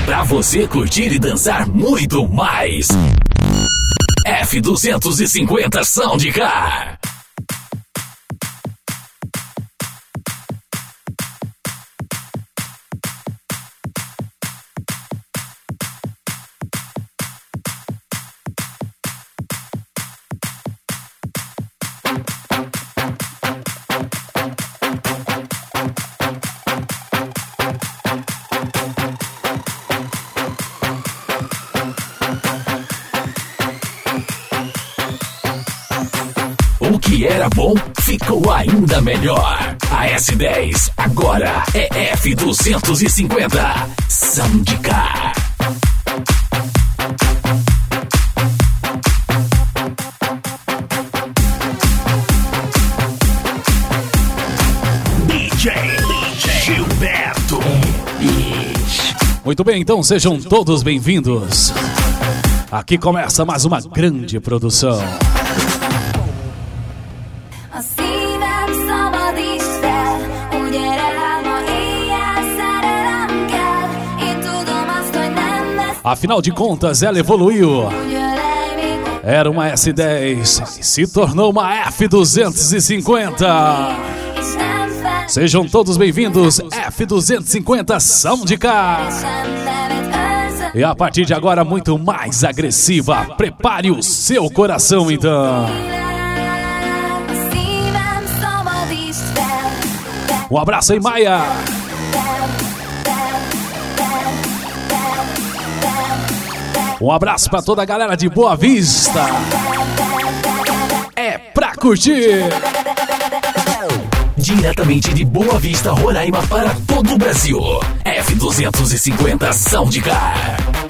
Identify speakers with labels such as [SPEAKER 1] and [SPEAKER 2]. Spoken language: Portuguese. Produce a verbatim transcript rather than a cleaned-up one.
[SPEAKER 1] pra você curtir e dançar muito mais. F duzentos e cinquenta Soundcar. O que era bom ficou ainda melhor. A S dez agora é F duzentos e cinquenta Soundcar. D J, D J Gilberto.
[SPEAKER 2] Muito bem, então sejam todos bem-vindos. Aqui começa mais uma grande produção. Afinal de contas, ela evoluiu. Era uma S dez e se tornou uma F duzentos e cinquenta. Sejam todos bem-vindos, F duzentos e cinquenta Soundcar. E a partir de agora, muito mais agressiva. Prepare o seu coração, então. Um abraço aí, Maia. Um abraço pra toda a galera de Boa Vista. É pra curtir.
[SPEAKER 1] Diretamente de Boa Vista, Roraima, para todo o Brasil. F duzentos e cinquenta Soundcar.